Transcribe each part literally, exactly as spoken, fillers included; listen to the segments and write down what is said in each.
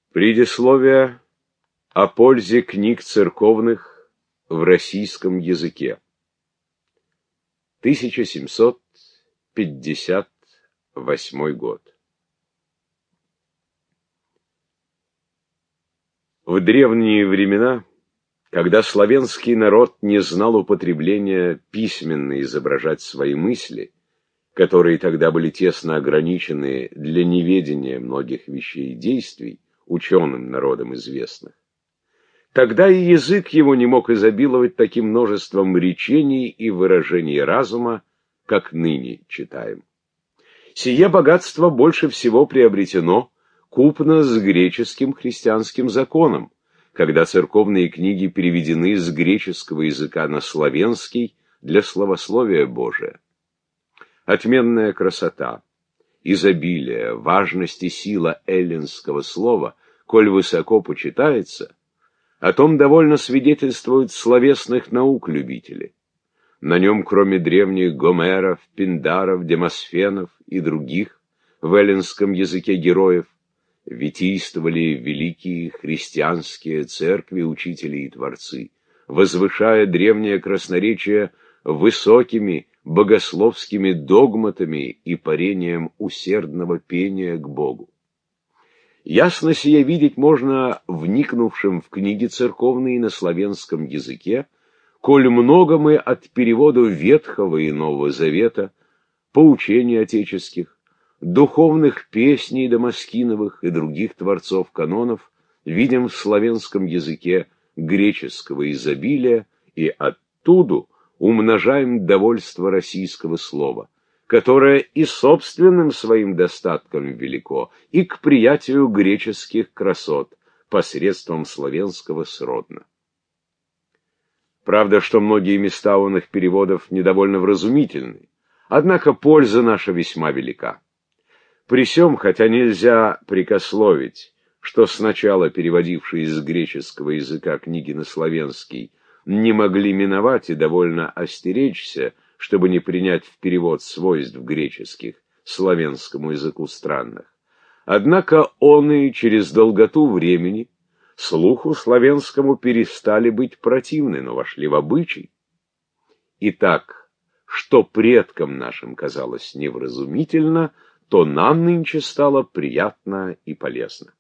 Предисловие о пользе книг церковных в российском языке. тысяча семьсот пятьдесят восьмой год. В древние времена, когда славянский народ не знал употребления письменно изображать свои мысли, которые тогда были тесно ограничены для неведения многих вещей и действий, ученым народам известных, тогда и язык его не мог изобиловать таким множеством речений и выражений разума, как ныне читаем. Сие богатство больше всего приобретено купно с греческим христианским законом, когда церковные книги переведены с греческого языка на славянский для славословия Божия. Отменная красота, изобилие, важность и сила эллинского слова, коль высоко почитается, о том довольно свидетельствуют словесных наук любители. На нем, кроме древних Гомеров, Пиндаров, Демосфенов и других в эллинском языке героев, витийствовали великие христианские церкви, учители и творцы, возвышая древнее красноречие высокими богословскими догматами и парением усердного пения к Богу. Ясно сие видеть можно вникнувшим в книги церковные на славянском языке, коль много мы от перевода Ветхого и Нового Завета, поучений отеческих, духовных песней Дамаскиновых и других творцов канонов видим в славянском языке греческого изобилия и оттуда умножаем довольство российского слова, которое и собственным своим достатком велико, и к приятию греческих красот посредством славянского сродно. Правда, что многие места оных переводов недовольно вразумительны, однако польза наша весьма велика. При сём, хотя нельзя прикословить, что сначала переводившие с греческого языка книги на славянский не могли миновать и довольно остеречься, чтобы не принять в перевод свойств греческих славянскому языку странных. Однако оные через долготу времени слуху славянскому перестали быть противны, но вошли в обычай. Итак, что предкам нашим казалось невразумительно, то нам нынче стало приятно и полезно.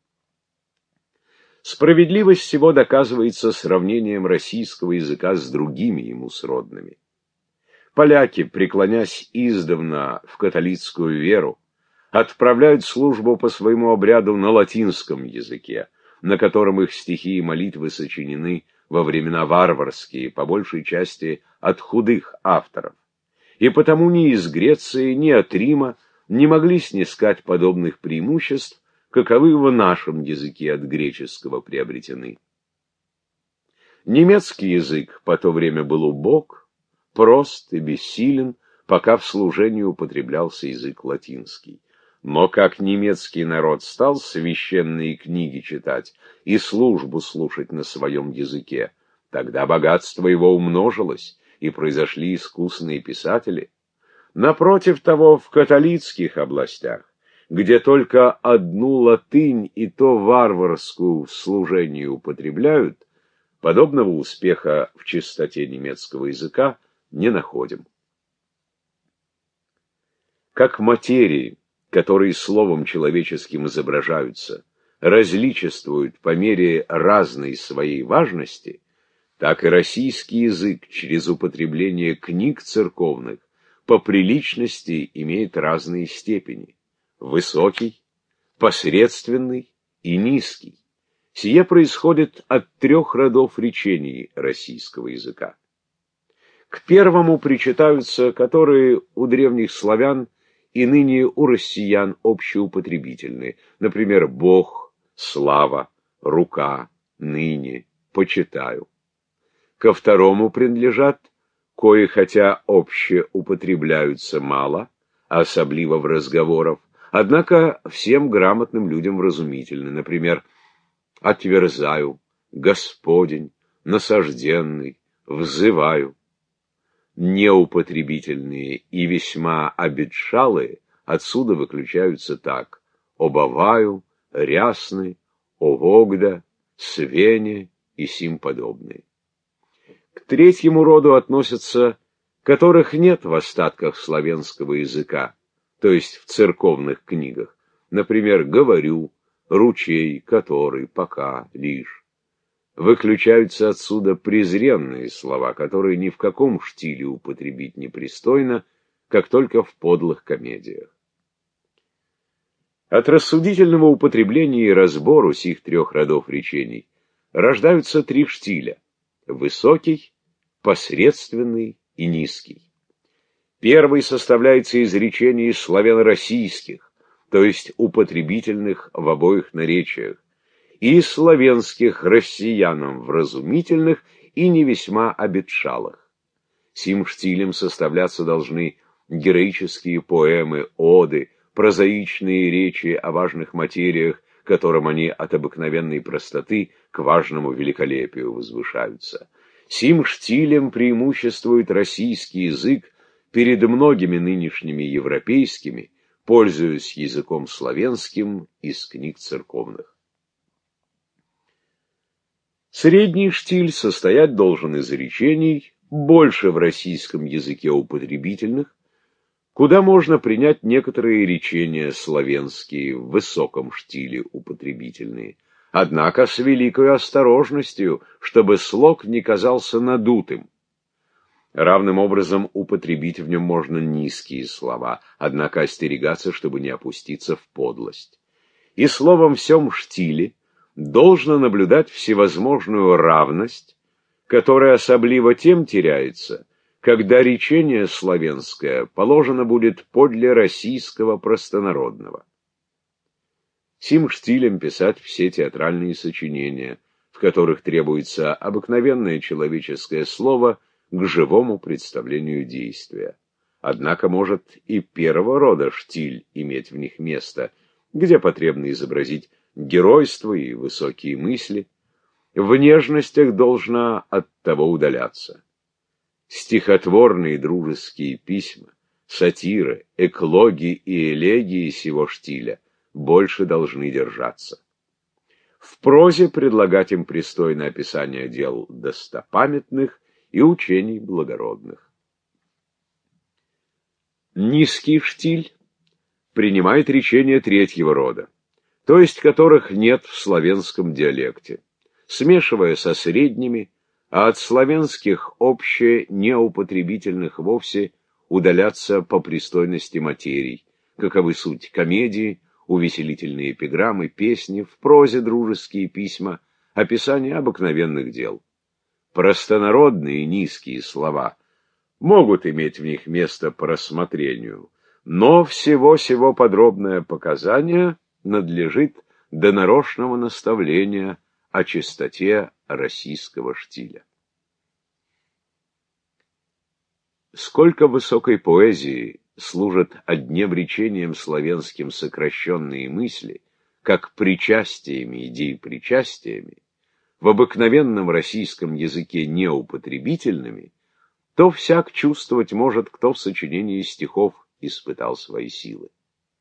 Справедливость всего доказывается сравнением российского языка с другими ему сродными. Поляки, преклонясь издавна в католицкую веру, отправляют службу по своему обряду на латинском языке, на котором их стихи и молитвы сочинены во времена варварские, по большей части от худых авторов, и потому ни из Греции, ни от Рима не могли снискать подобных преимуществ, каковы в нашем языке от греческого приобретены. Немецкий язык по то время был убог, прост и бессилен, пока в служении употреблялся язык латинский. Но как немецкий народ стал священные книги читать и службу слушать на своем языке, тогда богатство его умножилось, и произошли искусные писатели. Напротив того, в католицких областях, где только одну латынь и то варварскую в служении употребляют, подобного успеха в чистоте немецкого языка не находим. Как материи, которые словом человеческим изображаются, различествуют по мере разной своей важности, так и российский язык через употребление книг церковных по приличности имеет разные степени: высокий, посредственный и низкий. Сие происходит от трех родов речений российского языка. К первому причитаются, которые у древних славян и ныне у россиян общеупотребительны, например, Бог, слава, рука, ныне, почитаю. Ко второму принадлежат, кои хотя общеупотребляются мало, особливо в разговорах, однако всем грамотным людям вразумительны, например, отверзаю, Господень, насажденный, взываю. Неупотребительные и весьма обетшалые отсюда выключаются так: обоваю, рясны, о Вогда, Свене и сим подобные. К третьему роду относятся, которых нет в остатках славянского языка, то есть в церковных книгах, например, «говорю», «ручей», «который», «пока», «лишь». Выключаются отсюда презренные слова, которые ни в каком штиле употребить непристойно, как только в подлых комедиях. От рассудительного употребления и разбору сих трех родов речений рождаются три штиля — высокий, посредственный и низкий. Первый составляется из речений славяно-российских, то есть употребительных в обоих наречиях, и славянских россиянам вразумительных и не весьма обетшалых. Сим штилем составляться должны героические поэмы, оды, прозаичные речи о важных материях, которым они от обыкновенной простоты к важному великолепию возвышаются. Сим штилем преимуществует российский язык перед многими нынешними европейскими, пользуясь языком славянским из книг церковных. Средний штиль состоять должен из речений, больше в российском языке употребительных, куда можно принять некоторые речения славянские в высоком штиле употребительные, однако с великой осторожностью, чтобы слог не казался надутым. Равным образом употребить в нем можно низкие слова, однако остерегаться, чтобы не опуститься в подлость. И словом в сём штиле должно наблюдать всевозможную равность, которая особливо тем теряется, когда речение славянское положено будет подле российского простонародного. Сим штилем писать все театральные сочинения, в которых требуется обыкновенное человеческое слово к живому представлению действия. Однако может и первого рода штиль иметь в них место, где потребно изобразить геройство и высокие мысли. В нежностях должна от того удаляться. Стихотворные дружеские письма, сатиры, эклоги и элегии сего штиля больше должны держаться. В прозе предлагать им пристойное описание дел достопамятных и учений благородных. Низкий штиль принимает речения третьего рода, то есть которых нет в славянском диалекте, смешивая со средними, а от славянских обще неупотребительных вовсе удаляться по пристойности материй, каковы суть комедии, увеселительные эпиграммы, песни, в прозе дружеские письма, описание обыкновенных дел. Простонародные низкие слова могут иметь в них место по рассмотрению, но всего-сего подробное показание надлежит до нарочного наставления о чистоте российского штиля. Сколько высокой поэзии служат одним речением славянским сокращенные мысли, как причастиями идей причастиями, в обыкновенном российском языке неупотребительными, то всяк чувствовать может, кто в сочинении стихов испытал свои силы.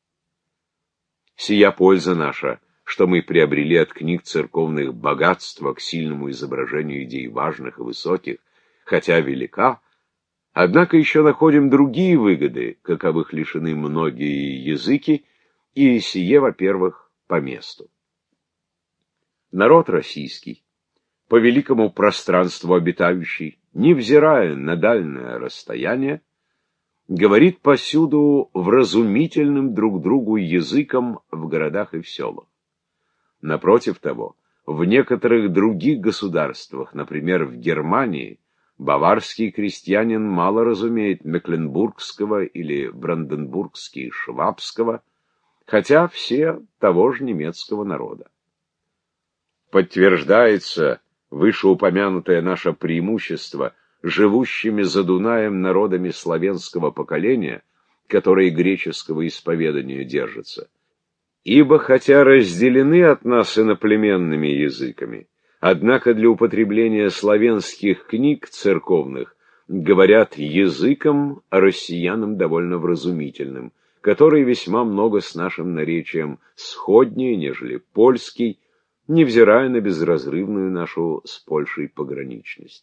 Сия польза наша, что мы приобрели от книг церковных богатство к сильному изображению идей важных и высоких, хотя велика, однако еще находим другие выгоды, каковых лишены многие языки, и сие, во-первых, по месту. Народ российский, по великому пространству обитающий, невзирая на дальнее расстояние, говорит посюду вразумительным друг другу языком в городах и в селах. Напротив того, в некоторых других государствах, например, в Германии, баварский крестьянин мало разумеет мекленбургского или бранденбургский швабского, хотя все того же немецкого народа. Подтверждается вышеупомянутое наше преимущество живущими за Дунаем народами славянского поколения, которые греческого исповедания держатся. Ибо хотя разделены от нас иноплеменными языками, однако для употребления славянских книг церковных говорят языком россиянам довольно вразумительным, который весьма много с нашим наречием сходнее, нежели польский, невзирая на безразрывную нашу с Польшей пограничность.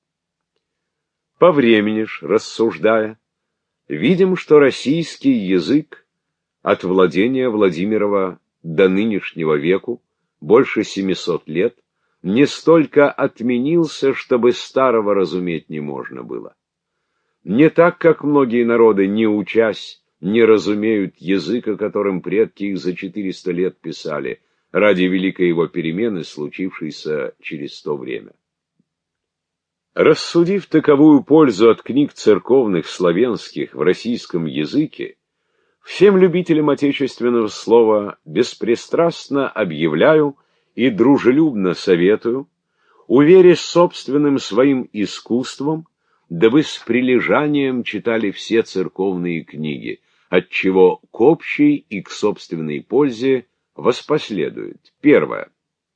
По времени ж, рассуждая, видим, что российский язык от владения Владимирова до нынешнего веку, больше семисот лет, не столько отменился, чтобы старого разуметь не можно было. Не так, как многие народы, не учась, не разумеют языка, которым предки их за четыреста лет писали, ради великой его перемены, случившейся через то время. Рассудив таковую пользу от книг церковных славянских в российском языке, всем любителям отечественного слова беспристрастно объявляю и дружелюбно советую, уверясь собственным своим искусством, дабы с прилежанием читали все церковные книги, отчего к общей и к собственной пользе воспоследует. Первое.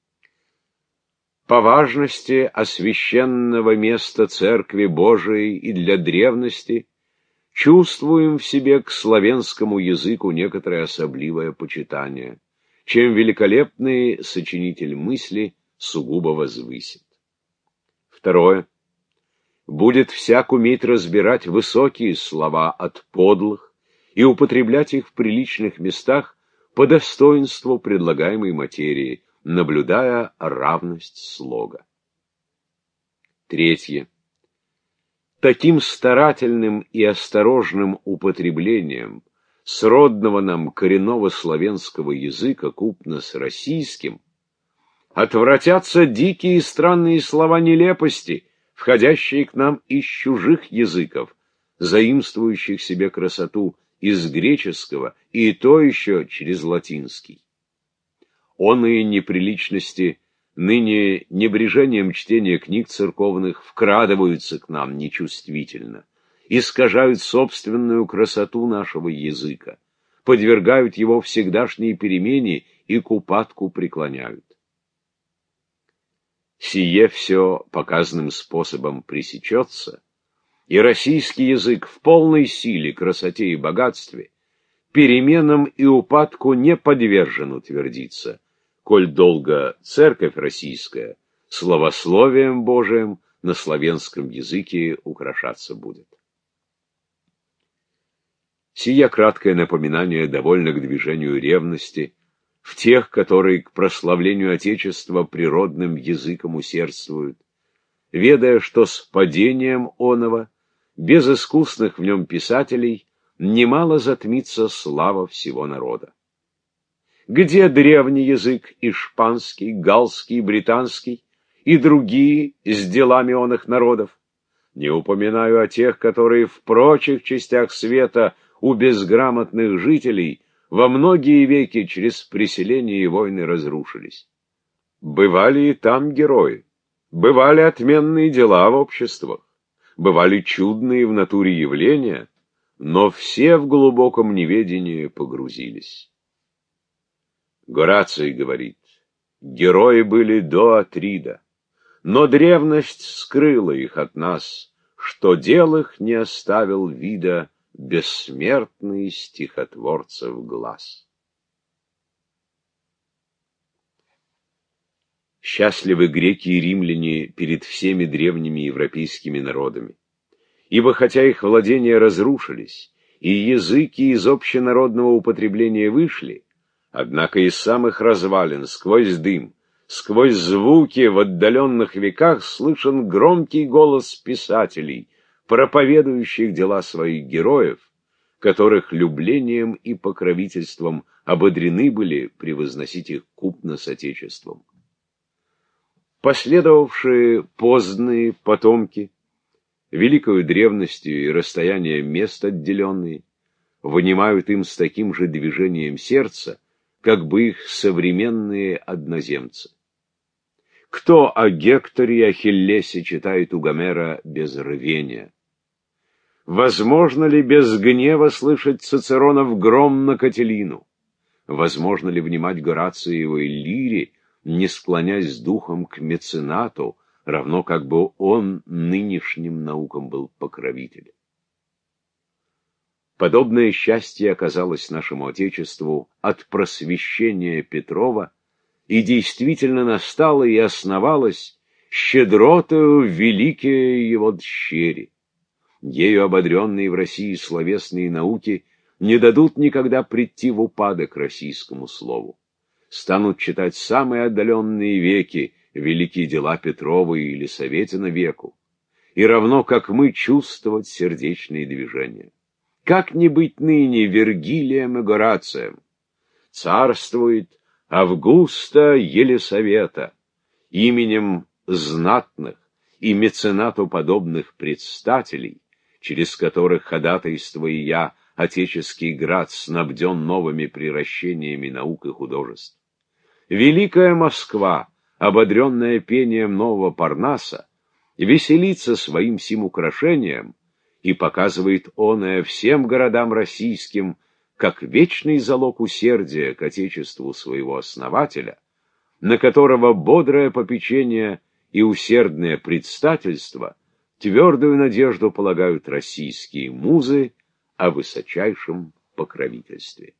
По важности освященного места Церкви Божией и для древности чувствуем в себе к славянскому языку некоторое особливое почитание, чем великолепный сочинитель мысли сугубо возвысит. Второе. Будет всяк уметь разбирать высокие слова от подлых и употреблять их в приличных местах по достоинству предлагаемой материи, наблюдая равность слога. Третье. Таким старательным и осторожным употреблением сродного нам коренного славянского языка купно с российским отвратятся дикие и странные слова нелепости, входящие к нам из чужих языков, заимствующих себе красоту из греческого и то еще через латинский. Оные неприличности ныне небрежением чтения книг церковных вкрадываются к нам нечувствительно, искажают собственную красоту нашего языка, подвергают его всегдашней перемене и к упадку преклоняют. Сие все показанным способом пресечется, и российский язык в полной силе, красоте и богатстве переменам и упадку не подвержен утвердиться, коль долго церковь российская словословием Божиим на славянском языке украшаться будет. Сие краткое напоминание довольно к движению ревности в тех, которые к прославлению Отечества природным языком усердствуют, ведая, что с падением оного, без искусных в нем писателей, немало затмится слава всего народа. Где древний язык испанский, галлский, британский и другие с делами оных народов? Не упоминаю о тех, которые в прочих частях света у безграмотных жителей во многие веки через преселение и войны разрушились. Бывали и там герои, бывали отменные дела в обществах, бывали чудные в натуре явления, но все в глубоком неведении погрузились. Гораций говорит, герои были до Атрида, но древность скрыла их от нас, что дел их не оставил вида бессмертный стихотворцев глаз. Счастливы греки и римляне перед всеми древними европейскими народами, ибо хотя их владения разрушились, и языки из общенародного употребления вышли, однако из самых развалин, сквозь дым, сквозь звуки в отдаленных веках слышен громкий голос писателей, проповедующих дела своих героев, которых люблением и покровительством ободрены были превозносить их купно с Отечеством. Последовавшие поздние потомки, великою древностью и расстоянием мест отделенные, вынимают им с таким же движением сердца, как бы их современные одноземцы. Кто о Гекторе и Ахиллесе читает у Гомера без рвения? Возможно ли без гнева слышать Цицеронов гром на Кателину? Возможно ли внимать Горациевой лире, не склонясь с духом к меценату, равно как бы он нынешним наукам был покровитель? Подобное счастье оказалось нашему Отечеству от просвещения Петрова и действительно настало и основалось щедротою великие его дщери. Ею ободренные в России словесные науки не дадут никогда прийти в упадок российскому слову. Станут читать самые отдаленные веки великие дела Петрова и Елисаветина веку, и равно как мы чувствовать сердечные движения. Как не быть ныне Вергилием и Горацием? Царствует Августа Елисавета, именем знатных и меценату подобных предстателей, через которых ходатайство и я, Отеческий град, снабден новыми приращениями наук и художеств. Великая Москва, ободренная пением нового Парнаса, веселится своим сим украшением и показывает оное всем городам российским, как вечный залог усердия к Отечеству своего основателя, на которого бодрое попечение и усердное предстательство твердую надежду полагают российские музы о высочайшем покровительстве.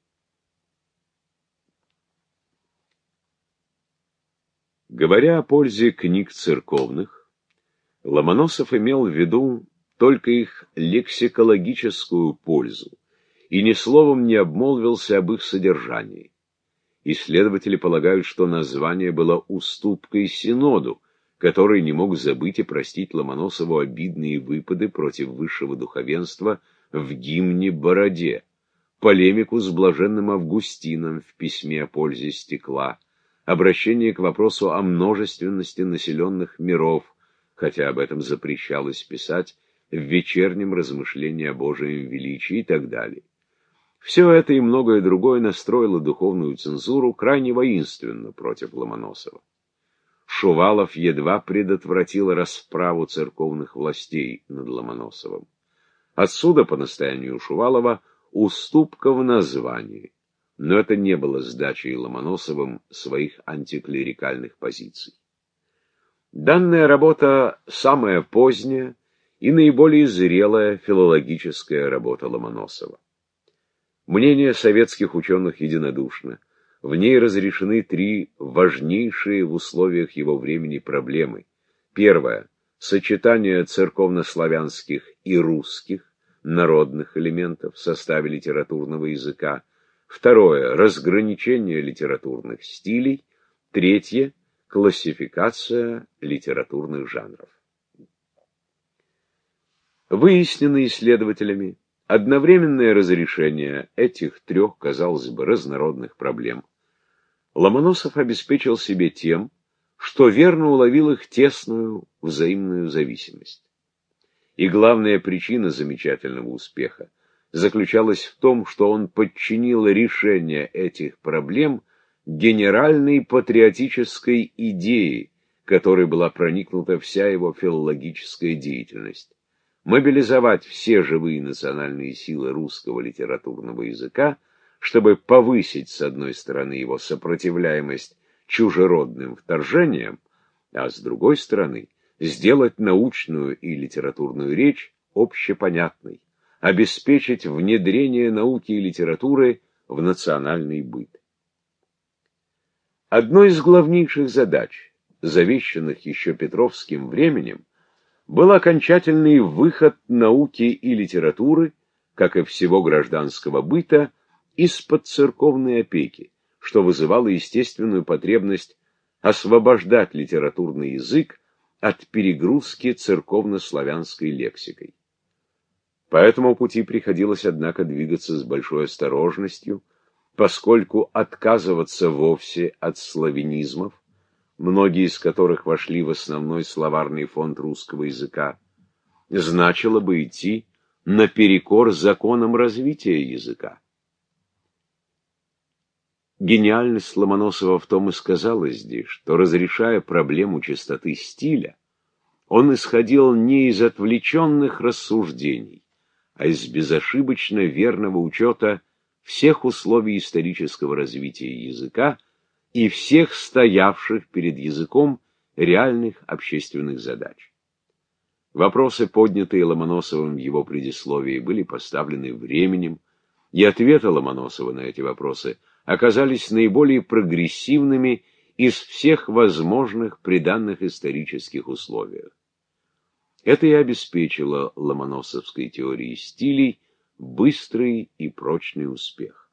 Говоря о пользе книг церковных, Ломоносов имел в виду только их лексикологическую пользу и ни словом не обмолвился об их содержании. Исследователи полагают, что название было уступкой Синоду, который не мог забыть и простить Ломоносову обидные выпады против высшего духовенства в гимне Бороде, полемику с блаженным Августином в письме о пользе стекла, обращение к вопросу о множественности населенных миров, хотя об этом запрещалось писать в вечернем размышлении о Божьем величии и так далее. Все это и многое другое настроило духовную цензуру крайне воинственно против Ломоносова. Шувалов едва предотвратил расправу церковных властей над Ломоносовым. Отсюда, по настоянию Шувалова, уступка в названии, но это не было сдачей Ломоносовым своих антиклерикальных позиций. Данная работа самая поздняя и наиболее зрелая филологическая работа Ломоносова. Мнение советских ученых единодушно. В ней разрешены три важнейшие в условиях его времени проблемы. Первое — сочетание церковнославянских и русских, народных элементов в составе литературного языка. Второе — разграничение литературных стилей. Третье — классификация литературных жанров. Выяснено исследователями одновременное разрешение этих трех, казалось бы, разнородных проблем Ломоносов обеспечил себе тем, что верно уловил их тесную взаимную зависимость. И главная причина замечательного успеха заключалась в том, что он подчинил решение этих проблем генеральной патриотической идее, которой была проникнута вся его филологическая деятельность. Мобилизовать все живые национальные силы русского литературного языка, чтобы повысить, с одной стороны, его сопротивляемость чужеродным вторжениям, а с другой стороны, сделать научную и литературную речь общепонятной, обеспечить внедрение науки и литературы в национальный быт. Одной из главнейших задач, завещанных еще Петровским временем, был окончательный выход науки и литературы, как и всего гражданского быта, из-под церковной опеки, что вызывало естественную потребность освобождать литературный язык от перегрузки церковно-славянской лексикой. По этому пути приходилось, однако, двигаться с большой осторожностью, поскольку отказываться вовсе от славянизмов, многие из которых вошли в основной словарный фонд русского языка, значило бы идти наперекор законам развития языка. Гениальность Ломоносова в том и сказалась здесь, что, разрешая проблему чистоты стиля, он исходил не из отвлеченных рассуждений, а из безошибочно верного учета всех условий исторического развития языка и всех стоявших перед языком реальных общественных задач. Вопросы, поднятые Ломоносовым в его предисловии, были поставлены временем, и ответы Ломоносова на эти вопросы оказались наиболее прогрессивными из всех возможных при данных исторических условиях. Это и обеспечило ломоносовской теории стилей быстрый и прочный успех.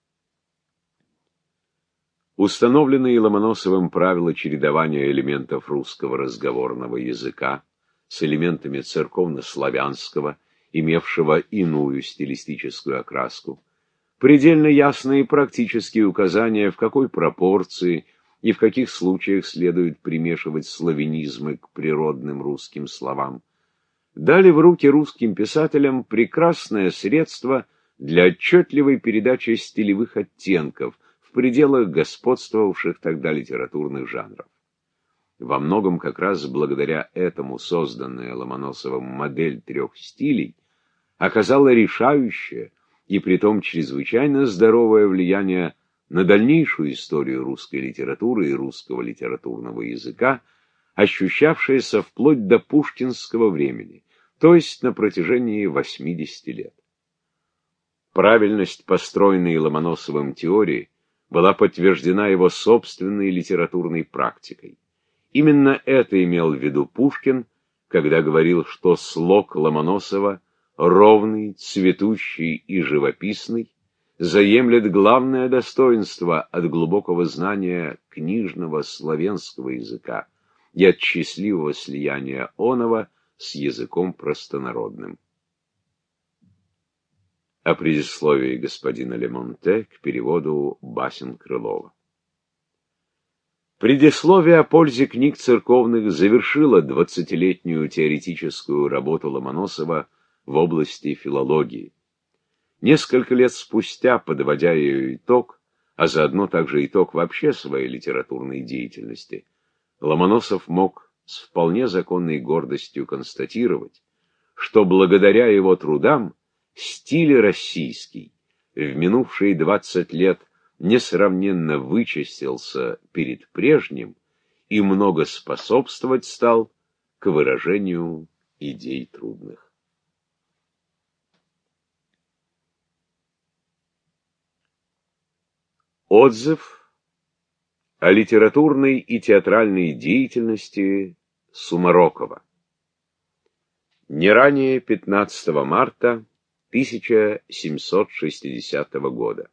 Установленные Ломоносовым правила чередования элементов русского разговорного языка с элементами церковно-славянского, имевшего иную стилистическую окраску, предельно ясные практические указания, в какой пропорции и в каких случаях следует примешивать славянизмы к природным русским словам, дали в руки русским писателям прекрасное средство для отчетливой передачи стилевых оттенков в пределах господствовавших тогда литературных жанров. Во многом как раз благодаря этому созданная Ломоносовым модель трех стилей оказала решающее и притом чрезвычайно здоровое влияние на дальнейшую историю русской литературы и русского литературного языка, ощущавшееся вплоть до пушкинского времени, то есть на протяжении восьмидесяти лет. Правильность построенной Ломоносовым теории была подтверждена его собственной литературной практикой. Именно это имел в виду Пушкин, когда говорил, что слог Ломоносова, ровный, цветущий и живописный, заемлет главное достоинство от глубокого знания книжного славянского языка и от счастливого слияния оного с языком простонародным. О предисловии господина Лемонте к переводу басен Крылова. Предисловие о пользе книг церковных завершило двадцатилетнюю теоретическую работу Ломоносова в области филологии. Несколько лет спустя, подводя ее итог, а заодно также итог вообще своей литературной деятельности, Ломоносов мог с вполне законной гордостью констатировать, что благодаря его трудам стиль российский в минувшие двадцать лет несравненно вычистился перед прежним и много способствовать стал к выражению идей трудных. Отзыв о литературной и театральной деятельности Сумарокова. Не ранее пятнадцатого марта тысяча семьсот шестидесятого года.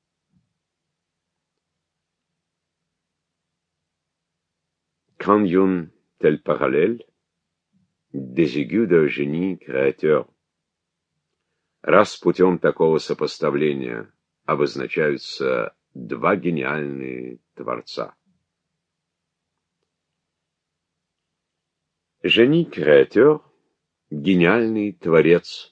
Quand une telle parallèle des aigus d'un génie créateur, раз путем такого сопоставления обозначаются два гениальные творца. Génie-créateur, гениальный творец,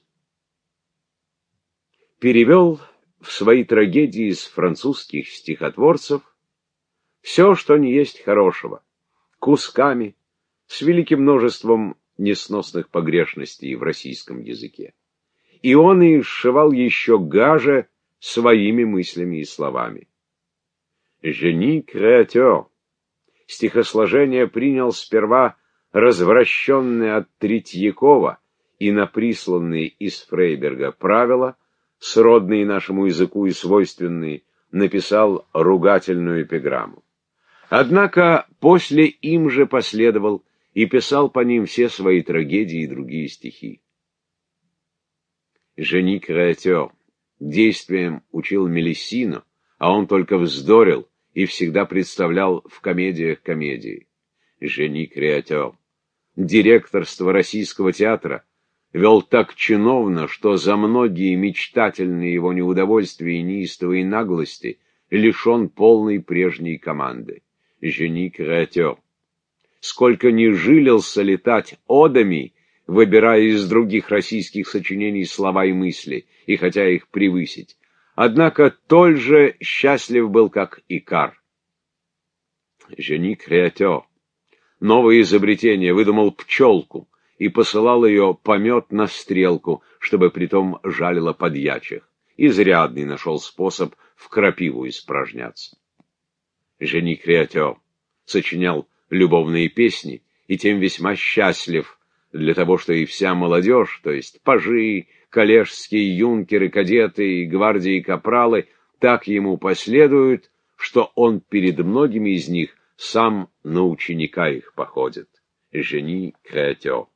перевел в свои трагедии из французских стихотворцев все, что не есть хорошего, кусками, с великим множеством несносных погрешностей в российском языке. И он и сшивал еще гаже своими мыслями и словами. Génie-créateur. Стихосложение принял сперва развращенное от Третьякова и на присланные из Фрейберга правила, сродные нашему языку и свойственные, написал ругательную эпиграмму. Однако после им же последовал и писал по ним все свои трагедии и другие стихи. Génie-créateur действием учил Мелиссину, а он только вздорил и всегда представлял в комедиях комедии. Génie-créateur директорство Российского театра вел так чиновно, что за многие мечтательные его неудовольствия и неистовые наглости лишен полной прежней команды. Génie-créateur. Сколько не жилился летать одами, выбирая из других российских сочинений слова и мысли, и хотя их превысить, однако толь же счастлив был, как Икар. Génie-créateur. Новое изобретение, выдумал пчелку и посылал ее помет на стрелку, чтобы притом жалила подьячих. Изрядный нашел способ в крапиву испражняться. Génie-créateur сочинял любовные песни и тем весьма счастлив для того, что и вся молодежь, то есть пажи, коллежские юнкеры, кадеты, гвардии, капралы, так ему последуют, что он перед многими из них сам на ученика их походит. Génie créateur.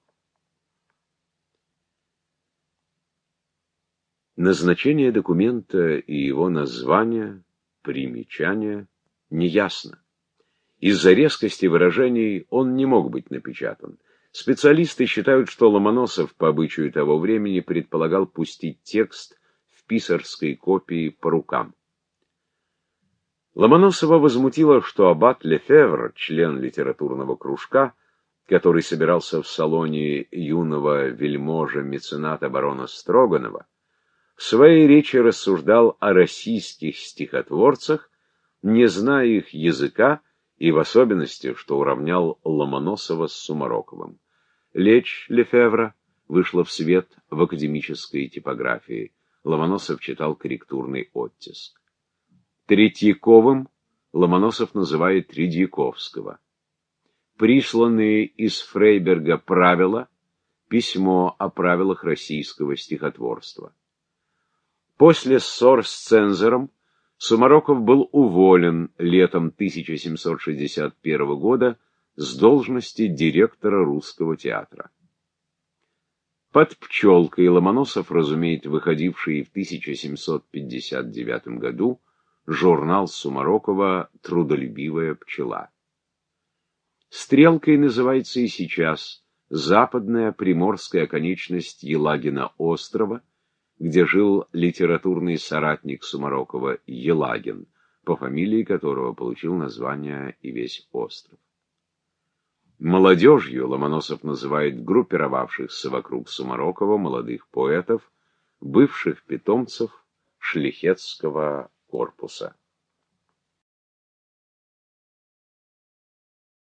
Назначение документа и его название, примечание, неясно. Из-за резкости выражений он не мог быть напечатан. Специалисты считают, что Ломоносов по обычаю того времени предполагал пустить текст в писарской копии по рукам. Ломоносова возмутило, что аббат Лефевр, член литературного кружка, который собирался в салоне юного вельможа-мецената барона Строганова, в своей речи рассуждал о российских стихотворцах, не зная их языка, и в особенности, что уравнял Ломоносова с Сумароковым. Речь Лефевра вышла в свет в академической типографии. Ломоносов читал корректурный оттиск. Третьяковым Ломоносов называет Тредьяковского. Присланные из Фрейберга правила, письмо о правилах российского стихотворства. После ссор с цензором Сумароков был уволен летом тысяча семьсот шестьдесят первого года с должности директора Русского театра. Под пчелкой Ломоносов разумеет выходивший в тысяча семьсот пятьдесят девятом году журнал Сумарокова «Трудолюбивая пчела». Стрелкой называется и сейчас западная приморская оконечность Елагина острова, где жил литературный соратник Сумарокова Елагин, по фамилии которого получил название и весь остров. Молодежью Ломоносов называет группировавшихся вокруг Сумарокова молодых поэтов, бывших питомцев шляхетского корпуса.